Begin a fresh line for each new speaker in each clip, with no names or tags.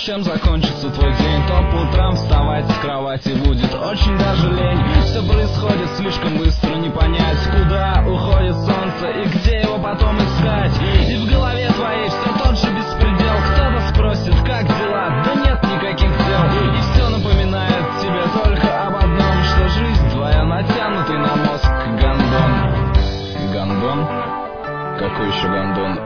чем закончится твой день, то по утрам вставать с кровати будет очень даже лень. Все происходит слишком быстро, не понять, куда уходит солнце и где его потом искать. И в голове твоей все тот же беспредел. Кто-то спросит, как дела? Да нет никаких дел. И все напоминает тебе только об одном, что жизнь твоя натянутый на мозг гондон. Гондон? Какой еще гондон?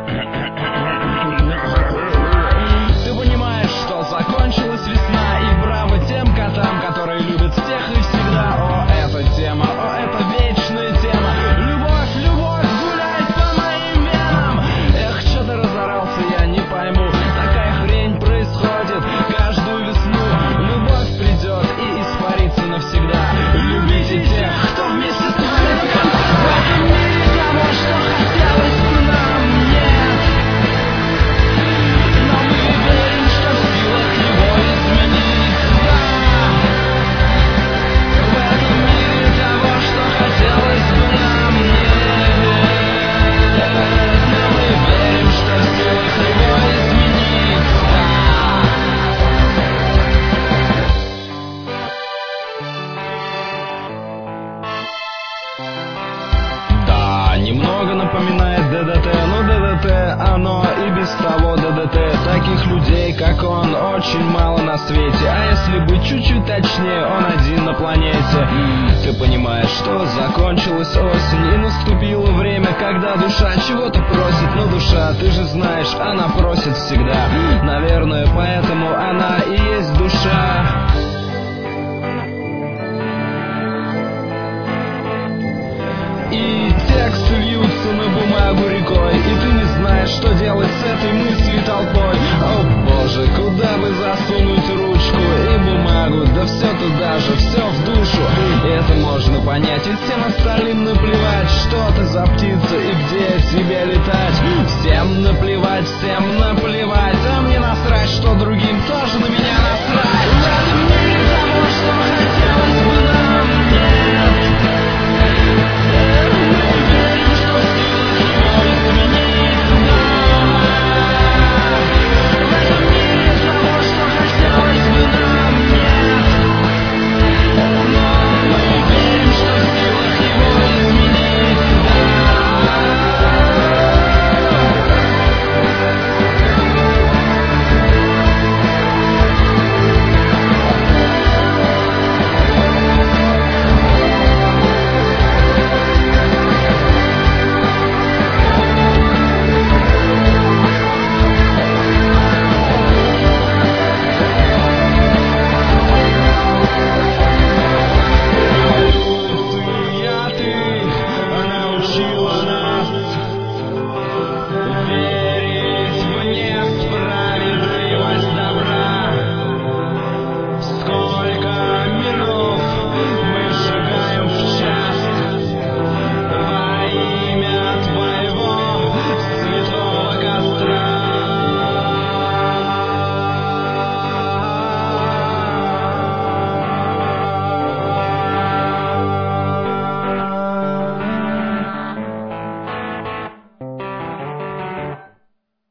Ты понимаешь, что закончилась весна, и браво тем котам, которые любят всех и всегда. О, эта тема, о, это вечная тема. Любовь, любовь гуляет по моим венам. Эх, что ты разорался, я не пойму. Такая хрень происходит каждую весну. Любовь придет и испарится навсегда. Любите тех, кто вместе с нами. В этом мире того, что хотелось бы нам, нет. Но мы верим, что в силах его изменить. В этом мире того, что хотелось бы нам, нет. Но мы верим, что в силах его изменить. Да, немного напоминает ДДТ, но ДДТ, оно и без того ДДТ. Таких людей, как он, очень мало на свете. А если быть чуть-чуть точнее, он один на планете. Ты понимаешь, что закончилась осень, и наступило время, когда душа чего-то просит. Но душа, ты же знаешь, она просит всегда. Наверное, поэтому она и есть душа. И тексты льются на бумагу рекой, и ты не знаешь, что делать с этой мыслью толпой. О боже, куда бы засунуть ручку и бумагу, да все туда же, все в душу. И это можно понять, и всем остальным наплевать, что ты за птица и где тебе летать. Всем наплевать, а мне насрать, что другим тоже на меня